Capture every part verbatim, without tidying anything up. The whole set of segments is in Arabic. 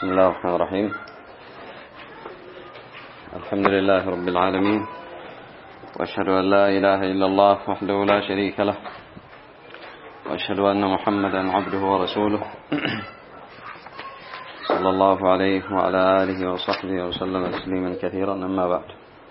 بسم الله الرحمن الرحيم. الحمد لله رب العالمين، وأشهد أن لا إله إلا الله وحده لا شريك له، وأشهد أن محمدا عبده ورسوله صلى الله عليه وعلى آله وصحبه وسلم تسليما كثيرا. أما بعد،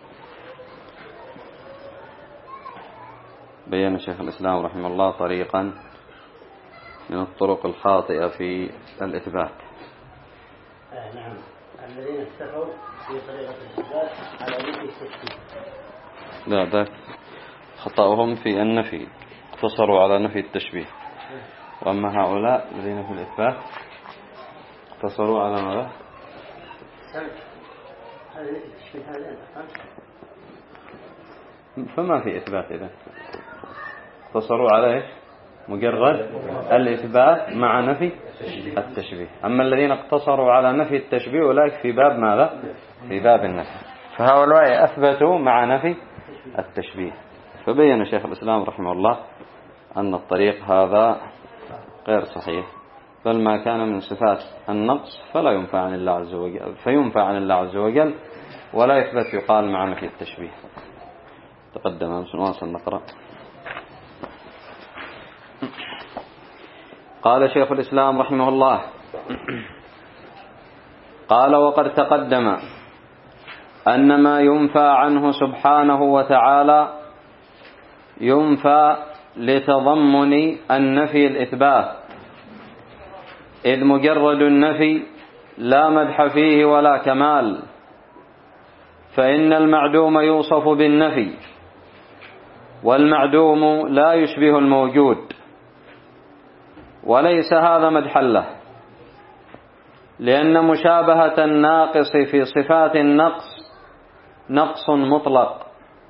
بيّن شيخ الإسلام رحمه الله طريقا من الطرق الخاطئة في الإثبات. آه نعم، الذين اكتفوا في طريقة الإثبات على نفي التشبيه. لا، ده خطأهم في النفي، اقتصروا على نفي التشبيه. وأما هؤلاء الذين في الإثبات اقتصروا على ماذا؟ هذا نفي التشبيه هذا. فما في إثبات إذا اقتصروا على إيش؟ مجرد الإثبات مع نفي التشبيه. أما الذين اقتصروا على نفي التشبيه أولئك في باب ماذا؟ في باب النفي. فهؤلاء أثبتوا مع نفي التشبيه. فبين شيخ الإسلام رحمه الله أن الطريق هذا غير صحيح، بل ما كان من صفات النقص فلا ينفع عن الله عز وجل، فينفع عن الله عز وجل ولا يثبت يقال مع نفي التشبيه. تقدم أمس واصل نقرأ. قال شيخ الإسلام رحمه الله: قال وقد تقدم أن ما ينفى عنه سبحانه وتعالى ينفى لتضمن النفي الإثبات، إذ مجرد النفي لا مدح فيه ولا كمال، فإن المعدوم يوصف بالنفي، والمعدوم لا يشبه الموجود، وليس هذا مدحا له، لأن مشابهة الناقص في صفات النقص نقص مطلق،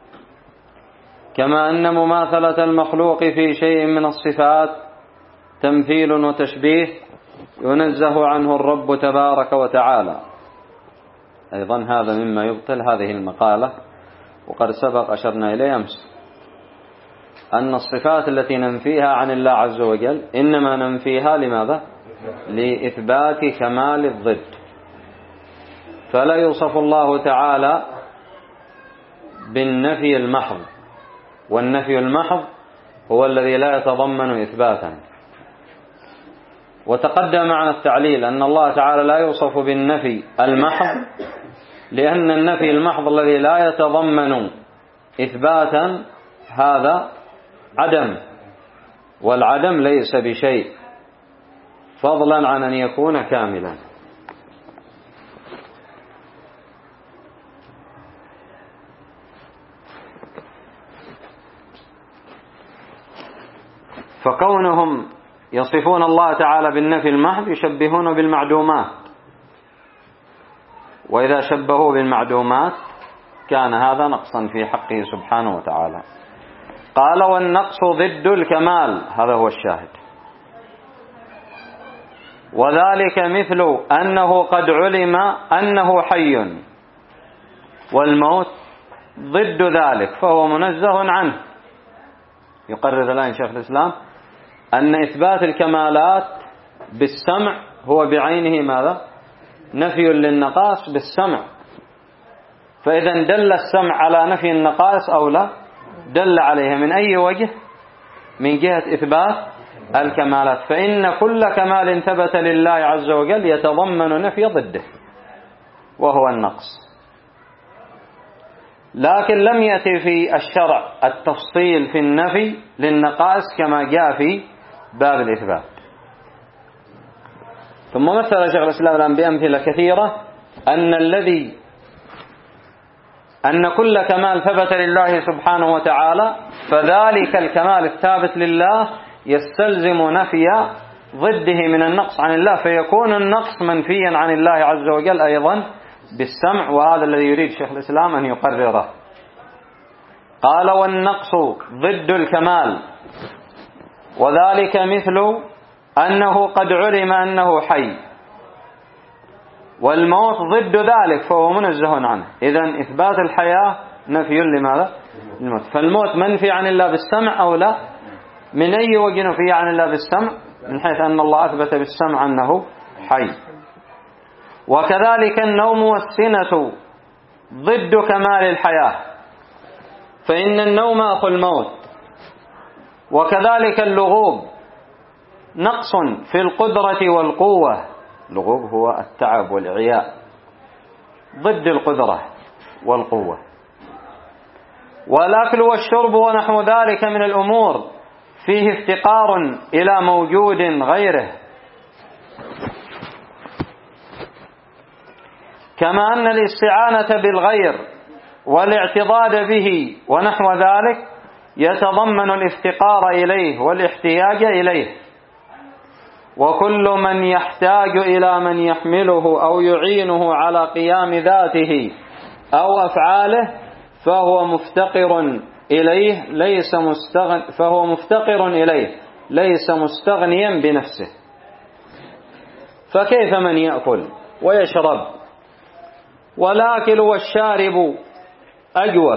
كما أن مماثلة المخلوق في شيء من الصفات تمثيل وتشبيه ينزه عنه الرب تبارك وتعالى. أيضا هذا مما يبطل هذه المقالة، وقد سبق أشرنا إليه أمس أن الصفات التي ننفيها عن الله عز وجل إنما ننفيها لماذا؟ لإثبات كمال الضد. فلا يوصف الله تعالى بالنفي المحض، والنفي المحض هو الذي لا يتضمن إثباتا. وتقدم معنا التعليل أن الله تعالى لا يوصف بالنفي المحض، لأن النفي المحض الذي لا يتضمن إثباتا هذا عدم، والعدم ليس بشيء فضلا عن أن يكون كاملا. فكونهم يصفون الله تعالى بالنفي المحض يشبهون بالمعدومات، وإذا شبهوا بالمعدومات كان هذا نقصا في حقه سبحانه وتعالى. قال والنقص ضد الكمال، هذا هو الشاهد، وذلك مثل أنه قد علم أنه حي، والموت ضد ذلك فهو منزه عنه. يقرر الآن شيخ الإسلام أن إثبات الكمالات بالسمع هو بعينه ماذا؟ نفي للنقائص بالسمع. فإذا دل السمع على نفي النقائص أو لا؟ دل عليها. من أي وجه؟ من جهة إثبات الكمالات، فإن كل كمال ثبت لله عز وجل يتضمن نفي ضده وهو النقص. لكن لم يأتي في الشرع التفصيل في النفي للنقائص كما جاء في باب الإثبات. ثم مثل شيخ الإسلام الآن بأمثلة كثيرة أن الذي أن كل كمال ثبت لله سبحانه وتعالى فذلك الكمال الثابت لله يستلزم نفي ضده من النقص عن الله، فيكون النقص منفيا عن الله عز وجل أيضا بالسمع. وهذا الذي يريد شيخ الإسلام أن يقرره. قال والنقص ضد الكمال، وذلك مثل أنه قد علم أنه حي، والموت ضد ذلك فهو منزه عنه. إذن إثبات الحياة نفي لماذا؟ الموت. فالموت منفي عن الله بالسمع أو لا؟ من أي وجه نفي عن الله بالسمع؟ من حيث أن الله أثبت بالسمع أنه حي. وكذلك النوم والسنة ضد كمال الحياة، فإن النوم أخو الموت. وكذلك اللغوب نقص في القدرة والقوة، اللغوب هو التعب والإعياء، ضد القدرة والقوة. والأكل والشرب ونحو ذلك من الأمور فيه افتقار إلى موجود غيره، كما أن الاستعانة بالغير والاعتضاد به ونحو ذلك يتضمن الافتقار إليه والاحتياج إليه. وكل من يحتاج إلى من يحمله أو يعينه على قيام ذاته أو أفعاله فهو مفتقر إليه ليس مستغن فهو مفتقر إليه ليس مستغنيا بنفسه. فكيف من يأكل ويشرب والآكل والشارب أجوف؟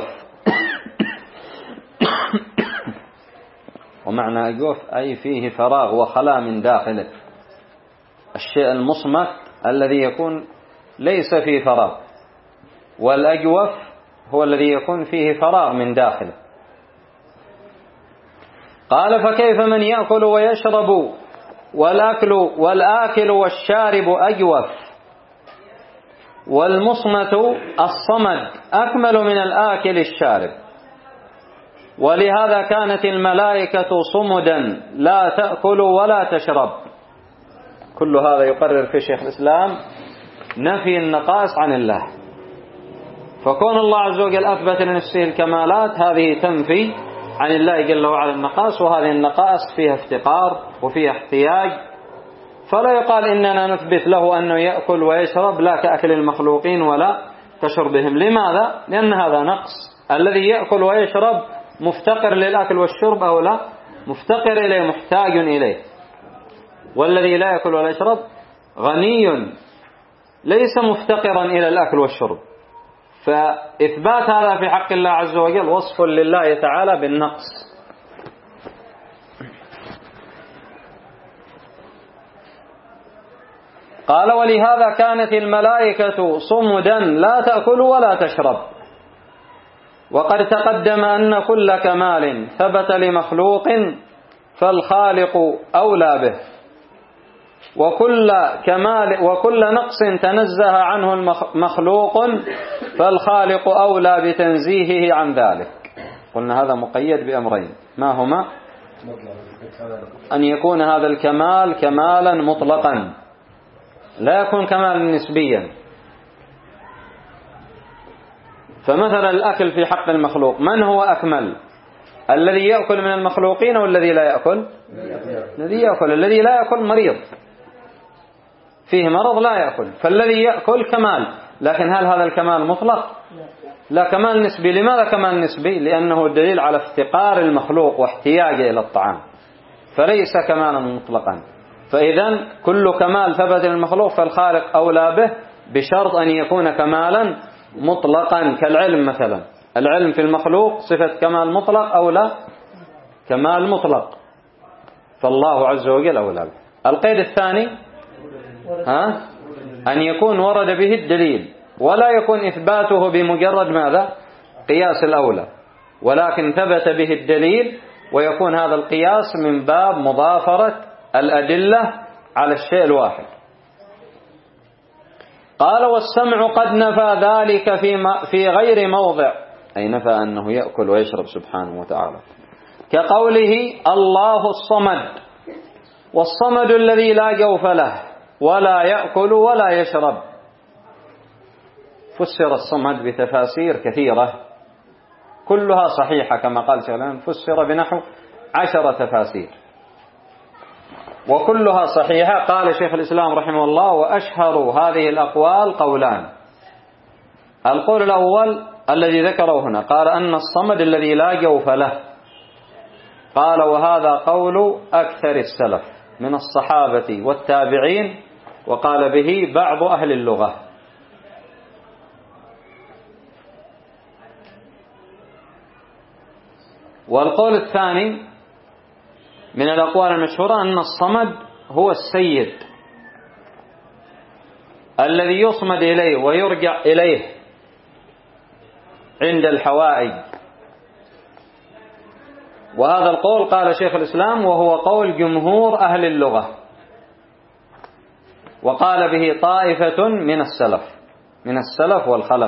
ومعنى أجوف أي فيه فراغ وخلاء من داخله، الشيء المصمت الذي يكون ليس فيه فراغ، والأجوف هو الذي يكون فيه فراغ من داخله. قال فكيف من يأكل ويشرب والأكل والآكل والشارب أجوف، والمصمت الصمد أكمل من الآكل الشارب. ولهذا كانت الملائكة صمدا لا تأكل ولا تشرب. كل هذا يقرر في شيخ الإسلام نفي النقائص عن الله. فكون الله عز وجل أثبت لنفسه الكمالات هذه تنفي عن الله جل وعلا النقائص، وهذه النقائص فيها افتقار وفيها احتياج. فلا يقال إننا نثبت له أنه يأكل ويشرب لا كأكل المخلوقين ولا كشربهم. لماذا؟ لأن هذا نقص. الذي يأكل ويشرب مفتقر للأكل والشرب أو لا؟ مفتقر إليه، محتاج إليه. والذي لا يأكل ولا يشرب غني ليس مفتقرا إلى الأكل والشرب. فإثبات هذا في حق الله عز وجل وصف لله تعالى بالنقص. قال ولهذا كانت الملائكة صمدا لا تأكل ولا تشرب. وقد تقدم أن كل كمال ثبت لمخلوق فالخالق أولى به، وكل كمال وكل نقص تنزه عنه المخلوق فالخالق أولى بتنزيهه عن ذلك. قلنا هذا مقيد بأمرين، ما هما؟ أن يكون هذا الكمال كمالا مطلقا، لا يكون كمالا نسبيا. فمثلا الأكل في حق المخلوق، من هو أكمل؟ الذي يأكل من المخلوقين أو الذي لا يأكل؟ الذي يأكل. الذي لا يأكل مريض، فيه مرض لا يأكل. فالذي يأكل كمال، لكن هل هذا الكمال مطلق؟ لا، كمال نسبي. لماذا كمال نسبي؟ لأنه دليل على افتقار المخلوق واحتياجه إلى الطعام، فليس كمالا مطلقا. فإذا كل كمال ثبت للمخلوق فالخالق أولى به، بشرط أن يكون كمالا مطلقا. كالعلم مثلا، العلم في المخلوق صفة كمال مطلق أو لا؟ كمال مطلق، فالله عز وجل أولى به. القيد الثاني ها؟ أن يكون ورد به الدليل، ولا يكون إثباته بمجرد ماذا؟ قياس الأولى، ولكن ثبت به الدليل، ويكون هذا القياس من باب مضافرة الأدلة على الشيء الواحد. قال والسمع قد نفى ذلك في, في غير موضع، أي نفى أنه يأكل ويشرب سبحانه وتعالى، كقوله الله الصمد، والصمد الذي لا جوف له ولا يأكل ولا يشرب. فسر الصمد بتفاسير كثيرة كلها صحيحة كما قال شيخ الإسلام، فسر بنحو عشر تفاسير وكلها صحيحة. قال شيخ الإسلام رحمه الله وأشهر هذه الأقوال قولان. القول الأول الذي ذكره هنا، قال أن الصمد الذي لا جوف له، قال وهذا قول أكثر السلف من الصحابة والتابعين، وقال به بعض أهل اللغة. والقول الثاني من الأقوال المشهورة أن الصمد هو السيد، الذي يصمد إليه ويرجع إليه عند الحوائج. وهذا القول قال شيخ الإسلام وهو قول جمهور أهل اللغة، وقال به طائفة من السلف من السلف والخلف.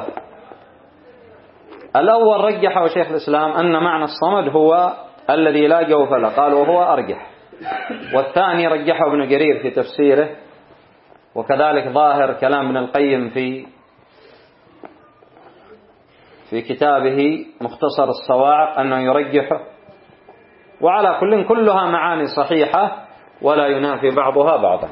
الأول رجحه شيخ الإسلام أن معنى الصمد هو الذي لا جوف له، قال وهو أرجح. والثاني رجحه ابن جرير في تفسيره، وكذلك ظاهر كلام ابن القيم في في كتابه مختصر الصواعق أنه يرجحه. وعلى كل كلها معاني صحيحة ولا ينافي بعضها بعضا،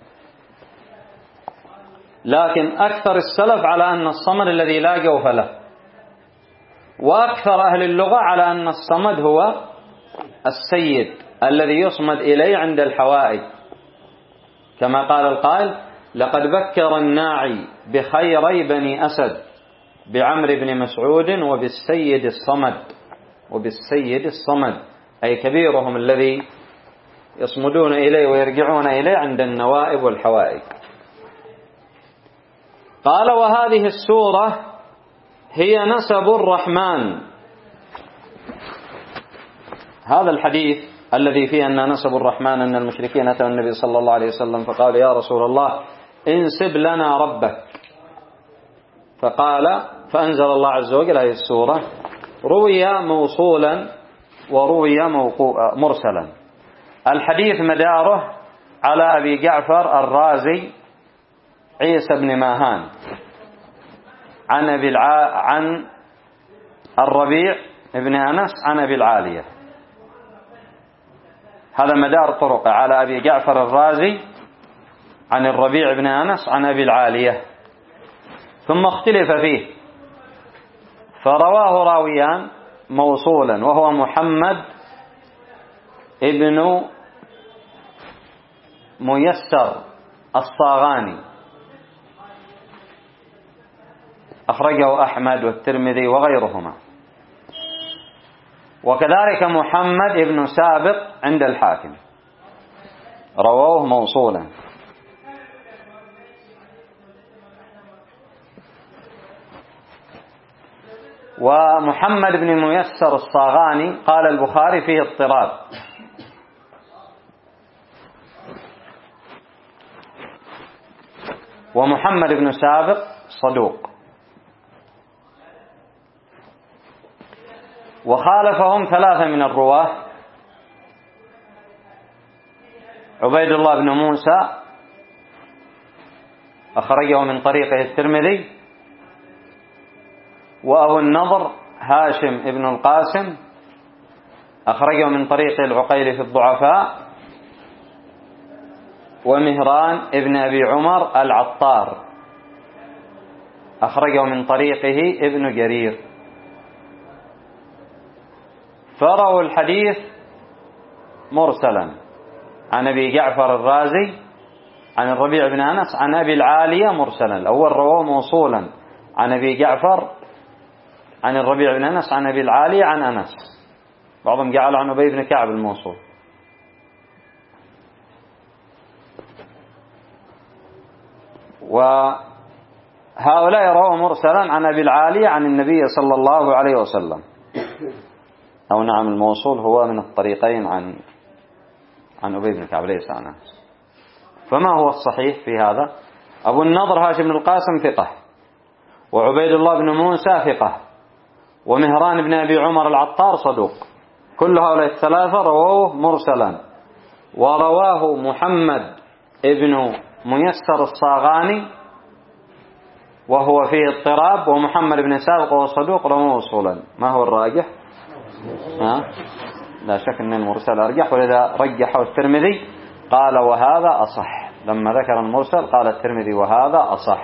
لكن أكثر السلف على أن الصمد الذي لا جوف له، وأكثر أهل اللغة على أن الصمد هو السيد الذي يصمد إليه عند الحوائج، كما قال القائل لقد بكر الناعي بخيري بني أسد بعمر بن مسعود وبالسيد الصمد وبالسيد الصمد أي كبيرهم الذي يصمدون إليه ويرجعون إليه عند النوائب والحوائج. قال وهذه السورة هي نسب الرحمن. هذا الحديث الذي فيه أن نسب الرحمن أن المشركين أتوا النبي صلى الله عليه وسلم فقال يا رسول الله انسب لنا ربك، فقال فأنزل الله عز وجل هذه السورة. روي موصولا وروي مرسلا. الحديث مداره على أبي جعفر الرازي عيسى بن ماهان عن أبي الع... عن الربيع بن أنس عن أبي العالية. هذا مدار طرق على أبي جعفر الرازي عن الربيع بن أنس عن أبي العالية، ثم اختلف فيه فرواه راويان موصولا وهو محمد ابن ميسر الصاغاني أخرجه أحمد والترمذي وغيرهما، وكذلك محمد ابن سابق عند الحاكم رواه موصولا. ومحمد بن ميسر الصاغاني قال البخاري فيه اضطراب، ومحمد بن سابق صدوق. وخالفهم ثلاثة من الرواة: عبيد الله بن موسى أخرجه من طريقه الترمذي، وأبو النضر هاشم ابن القاسم أخرجه من طريق العقيل في الضعفاء، ومهران ابن أبي عمر العطار أخرجه من طريقه ابن جرير. فروا الحديث مرسلا عن أبي جعفر الرازي عن الربيع بن أنس عن أبي العالية مرسلا. الأول رواه موصولا عن أبي جعفر عن الربيع بن أنس عن أبي العالية عن أنس، بعضهم جعل عن أبي بن كعب الموصول. وهؤلاء رواه مرسلا عن أبي العالية عن النبي صلى الله عليه وسلم، أو نعم الموصول هو من الطريقين عن عن أبي بن كعب ليس عن أنس. فما هو الصحيح في هذا؟ أبو النضر هاشم بن القاسم ثقة، وعبيد الله بن موسى ثقة، ومهران بن أبي عمر العطار صدوق. كل هؤلاء الثلاثة رواه مرسلا. ورواه محمد ابن ميسر الصاغاني وهو فيه اضطراب، ومحمد بن سابق وهو صدوق رواه موصولا. ما هو الراجح؟ ها؟ لا شك أن المرسل أرجح، ولذا رجحه الترمذي قال وهذا أصح. لما ذكر المرسل قال الترمذي وهذا أصح.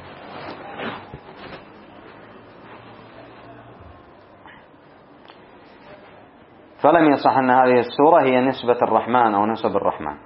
فلم يصح أن هذه السورة هي نسبة الرحمن أو نسب الرحمن.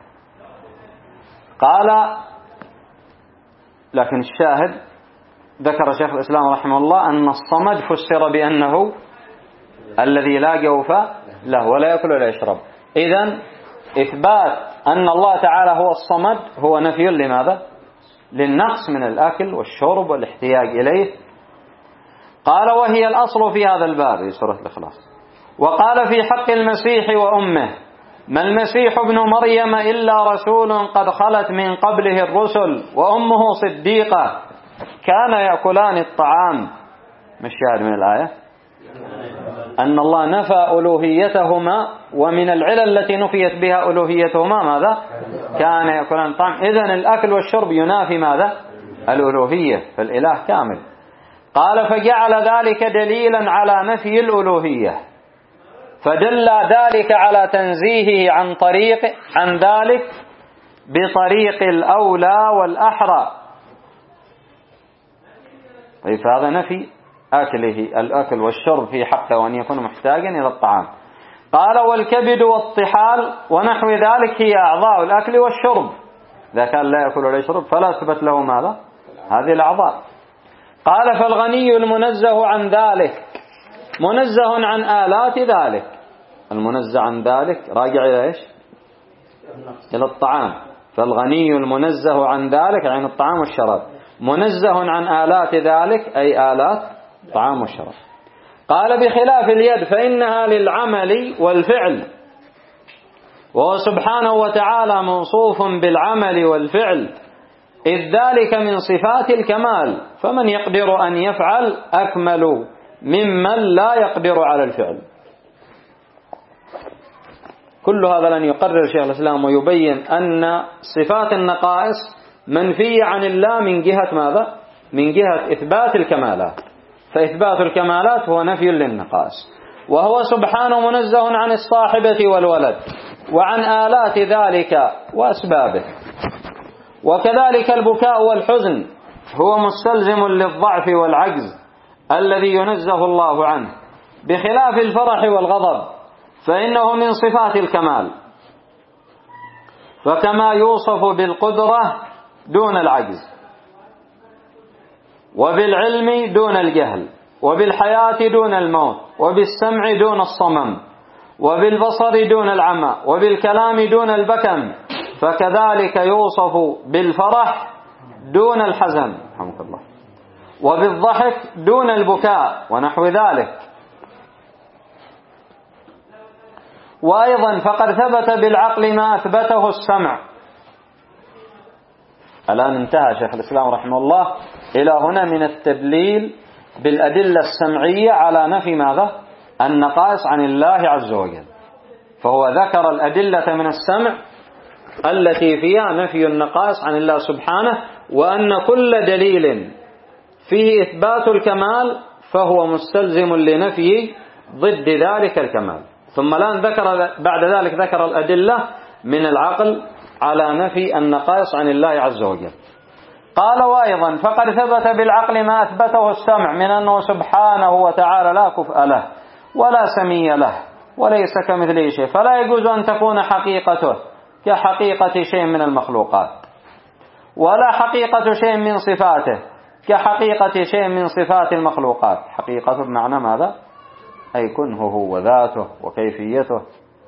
قال لكن الشاهد ذكر شيخ الإسلام رحمه الله أن الصمد فسر بأنه الذي لا جوف له ولا يأكل ولا يشرب. إذن إثبات أن الله تعالى هو الصمد هو نفي لماذا؟ للنقص من الأكل والشرب والاحتياج إليه. قال وهي الأصل في هذا الباب، سورة الإخلاص. وقال في حق المسيح وأمه: ما المسيح ابن مريم إلا رسول قد خلت من قبله الرسل وأمه صديقة كان يأكلان الطعام. ما الشاهد من الآية؟ أن الله نفى ألوهيتهما، ومن العلل التي نفيت بها ألوهيتهما ماذا؟ كان يأكلان الطعام. إذن الأكل والشرب ينافي ماذا؟ الألوهية، فالإله كامل. قال فجعل ذلك دليلا على نفي الألوهية، فدل ذلك على تنزيهه عن طريق عن ذلك بطريق الأولى والأحرى. طيب هذا نفي أكله الأكل والشرب في حقه وأن يكون محتاجا إلى الطعام. قال والكبد والطحال ونحو ذلك هي أعضاء الأكل والشرب، إذا كان لا يأكل ولا يشرب فلا ثبت له ماذا؟ هذه الأعضاء. قال فالغني المنزه عن ذلك منزه عن آلات ذلك. المنزه عن ذلك راجع إلى إيش؟ إلى الطعام. فالغني المنزه عن ذلك عن الطعام والشراب، منزه عن آلات ذلك أي آلات الطعام والشراب. قال بخلاف اليد فإنها للعمل والفعل، وهو سبحانه وتعالى موصوف بالعمل والفعل، إذ ذلك من صفات الكمال، فمن يقدر أن يفعل أكمل ممن لا يقدر على الفعل. كل هذا لن يقرر شيخ الإسلام ويبين أن صفات النقائص منفية عن الله من جهة ماذا؟ من جهة إثبات الكمالات، فإثبات الكمالات هو نفي للنقائص. وهو سبحانه منزه عن الصاحبة والولد وعن آلات ذلك وأسبابه. وكذلك البكاء والحزن هو مستلزم للضعف والعجز الذي ينزه الله عنه، بخلاف الفرح والغضب فإنه من صفات الكمال. فكما يوصف بالقدرة دون العجز، وبالعلم دون الجهل، وبالحياة دون الموت، وبالسمع دون الصمم، وبالبصر دون العمى، وبالكلام دون البكم، فكذلك يوصف بالفرح دون الحزن رحمك الله، وبالضحك دون البكاء ونحو ذلك. وأيضا فقد ثبت بالعقل ما أثبته السمع. الآن انتهى شيخ الإسلام رحمه الله إلى هنا من التدليل بالأدلة السمعية على نفي ماذا؟ النقائص عن الله عز وجل. فهو ذكر الأدلة من السمع التي فيها نفي النقائص عن الله سبحانه، وأن كل دليل فيه إثبات الكمال فهو مستلزم لنفي ضد ذلك الكمال. ثم الآن ذكر بعد ذلك ذكر الأدلة من العقل على نفي النقائص عن الله عز وجل. قال وأيضا فقد ثبت بالعقل ما أثبته السمع من أنه سبحانه وتعالى لا كفء له ولا سمي له وليس كمثله شيء، فلا يجوز أن تكون حقيقته كحقيقة شيء من المخلوقات، ولا حقيقة شيء من صفاته كحقيقة شيء من صفات المخلوقات. حقيقته بمعنى ماذا؟ أي كنهه وذاته وكيفيته.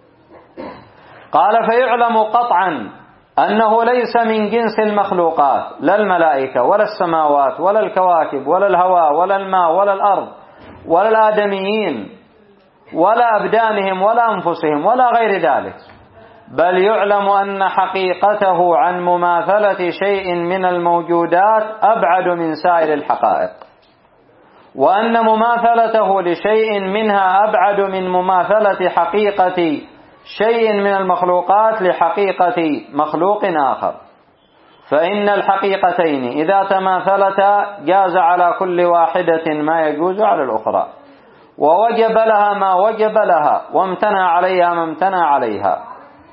قال فيعلم قطعا أنه ليس من جنس المخلوقات، لا الملائكة ولا السماوات ولا الكواكب ولا الهواء ولا الماء ولا الأرض ولا الآدميين ولا أبدانهم ولا أنفسهم ولا غير ذلك، بل يعلم أن حقيقته عن مماثلة شيء من الموجودات أبعد من سائر الحقائق، وأن مماثلته لشيء منها أبعد من مماثلة حقيقة شيء من المخلوقات لحقيقة مخلوق آخر، فإن الحقيقتين إذا تماثلتا جاز على كل واحدة ما يجوز على الأخرى، ووجب لها ما وجب لها، وامتنع عليها ما امتنع عليها.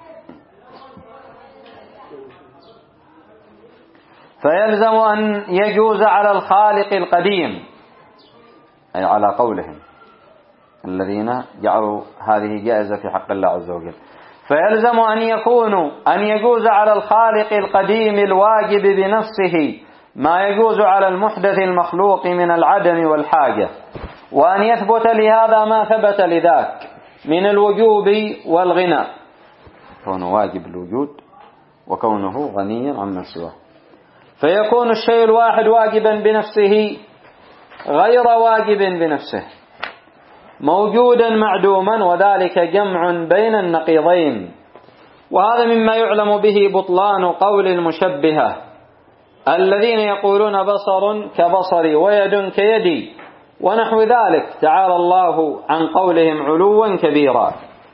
فيلزم أن يجوز على الخالق القديم، أي على قولهم الذين جعلوا هذه جائزة في حق الله عز وجل، فيلزم أن يكونوا أن يجوز على الخالق القديم الواجب بنفسه ما يجوز على المحدث المخلوق من العدم والحاجة، وأن يثبت لهذا ما ثبت لذاك من الوجوب والغنى، كونه واجب الوجود وكونه غنيا عما سواه. فيكون الشيء الواحد واجبا بنفسه غير واجب بنفسه، موجودا معدوما، وذلك جمع بين النقيضين. وهذا مما يعلم به بطلان قول المشبهة الذين يقولون بصر كبصري ويد كيدي ونحو ذلك، تعالى الله عن قولهم علوا كبيرا.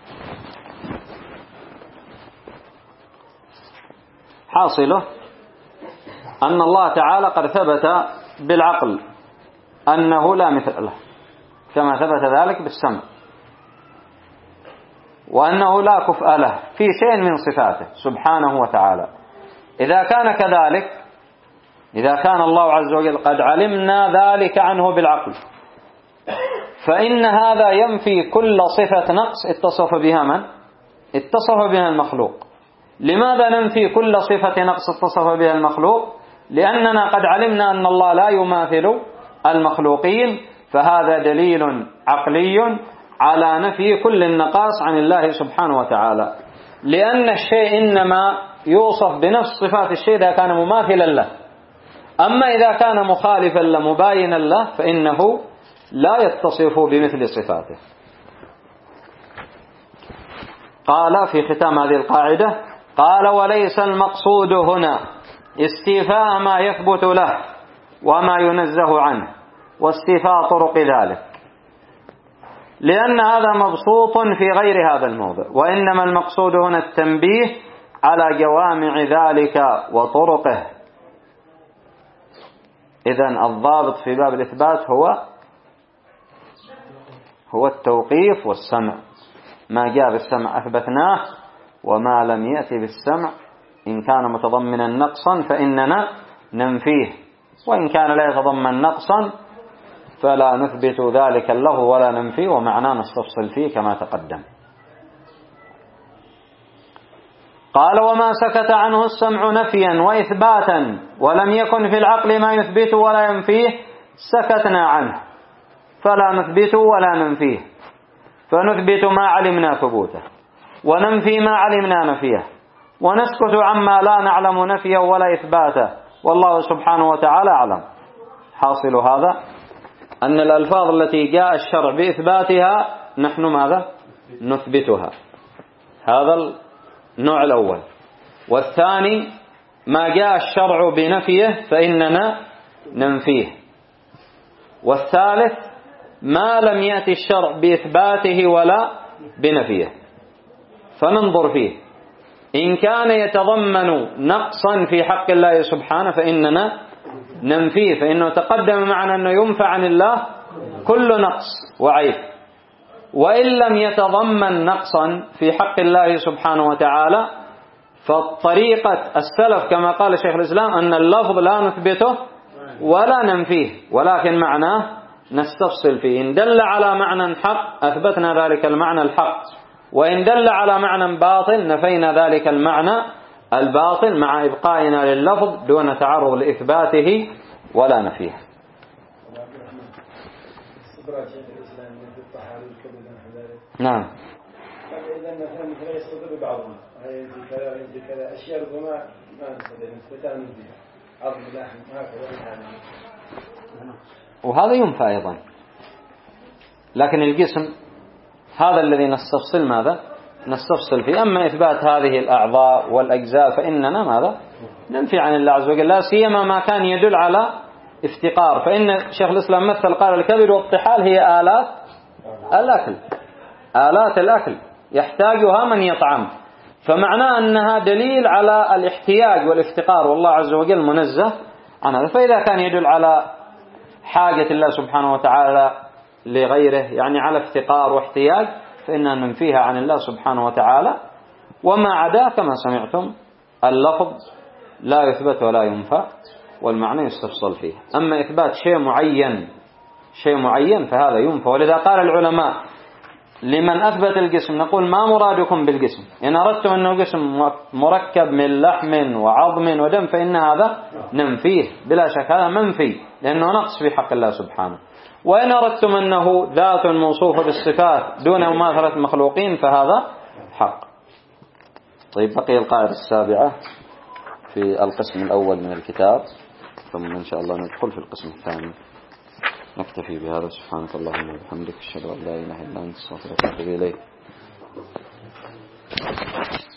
حاصله أن الله تعالى قد ثبت بالعقل أنه لا مثل له، كما ثبت ذلك بالسمع، وأنه لا كفء له في شيء من صفاته سبحانه وتعالى. إذا كان كذلك، إذا كان الله عز وجل قد علمنا ذلك عنه بالعقل، فإن هذا ينفي كل صفة نقص اتصف بها من؟ اتصف بها المخلوق. لماذا ننفي كل صفة نقص اتصف بها المخلوق؟ لأننا قد علمنا أن الله لا يماثل المخلوقين، فهذا دليل عقلي على نفي كل النقائص عن الله سبحانه وتعالى، لأن الشيء إنما يوصف بنفس صفات الشيء إذا كان مماثلا له، أما إذا كان مخالفا له مباينا له فإنه لا يتصف بمثل صفاته. قال في ختام هذه القاعدة، قال وليس المقصود هنا استيفاء ما يثبت له وما ينزه عنه واستيفاء طرق ذلك، لأن هذا مبسوط في غير هذا الموضع، وإنما المقصود هنا التنبيه على جوامع ذلك وطرقه. إذن الضابط في باب الإثبات هو هو التوقيف والسمع. ما جاء بالسمع أثبتناه، وما لم يأتي بالسمع إن كان متضمنا نقصا فإننا ننفيه، وإن كان لا يتضمن نقصا فلا نثبت ذلك له ولا ننفيه، ومعناه نستفصل فيه كما تقدم. قال وما سكت عنه السمع نفيا وإثباتا ولم يكن في العقل ما يثبت ولا ينفيه سكتنا عنه، فلا نثبت ولا ننفيه، فنثبت ما علمنا ثبوته وننفي ما علمنا نفيه، ونسكت عما لا نعلم نفيه ولا إثباته، والله سبحانه وتعالى أعلم. حاصل هذا أن الألفاظ التي جاء الشرع بإثباتها نحن ماذا؟ نثبتها. هذا النوع الأول. والثاني ما جاء الشرع بنفيه فإننا ننفيه. والثالث ما لم يأتي الشرع بإثباته ولا بنفيه فننظر فيه، إن كان يتضمن نقصا في حق الله سبحانه فإننا ننفيه، فإنه تقدم معنا أنه ينفى عن الله كل نقص وعيب. وإن لم يتضمن نقصا في حق الله سبحانه وتعالى فالطريقة السلف كما قال شيخ الإسلام أن اللفظ لا نثبته ولا ننفيه، ولكن معناه نستفصل فيه. إن دل على معنى حق أثبتنا ذلك المعنى الحق، وإن دل على معنى باطل نفينا ذلك المعنى الباطل مع إبقائنا لللفظ دون تعرض لإثباته ولا نفيه. نعم. إذا مثلا مثلا يستطيع بعضهم هي كذا هي كذا أشياء ربما ما نستطيع نثبتها نثبتها عظم اللحم هكذا، وهذا ينفى أيضا. لكن الجسم هذا الذي نستفصل ماذا؟ نستفصل فيه. أما إثبات هذه الأعضاء والأجزاء فإننا ماذا؟ ننفي عن الله عز وجل، لا سيما ما كان يدل على افتقار. فإن شيخ الإسلام مثل قال الكبد والطحال هي آلات الأكل، آلات الأكل يحتاجها من يطعم، فمعناه أنها دليل على الاحتياج والافتقار، والله عز وجل منزه عن هذا. فإذا كان يدل على حاجة الله سبحانه وتعالى لغيره، يعني على افتقار واحتياج، فإننا ننفيها عن الله سبحانه وتعالى. وما عدا كما سمعتم اللفظ لا يثبت ولا ينفى، والمعنى يستفصل فيه. أما إثبات شيء معين شيء معين فهذا ينفى. ولذا قال العلماء لمن أثبت الجسم نقول ما مرادكم بالجسم؟ إن أردتم أنه جسم مركب من لحم وعظم ودم فإن هذا ننفيه بلا شك، هذا منفي لأنه نقص في حق الله سبحانه. وإن أردتم أنه ذات موصوفة بالصفات دون مماثلة المخلوقين فهذا حق. طيب بقي القاعدة السابعة في القسم الأول من الكتاب، ثم إن شاء الله ندخل في القسم الثاني. نكتفي بهذا. سبحانك اللهم وبحمدك، أشهد أن لا إله إلا أنت، أستغفرك وأتوب إليك.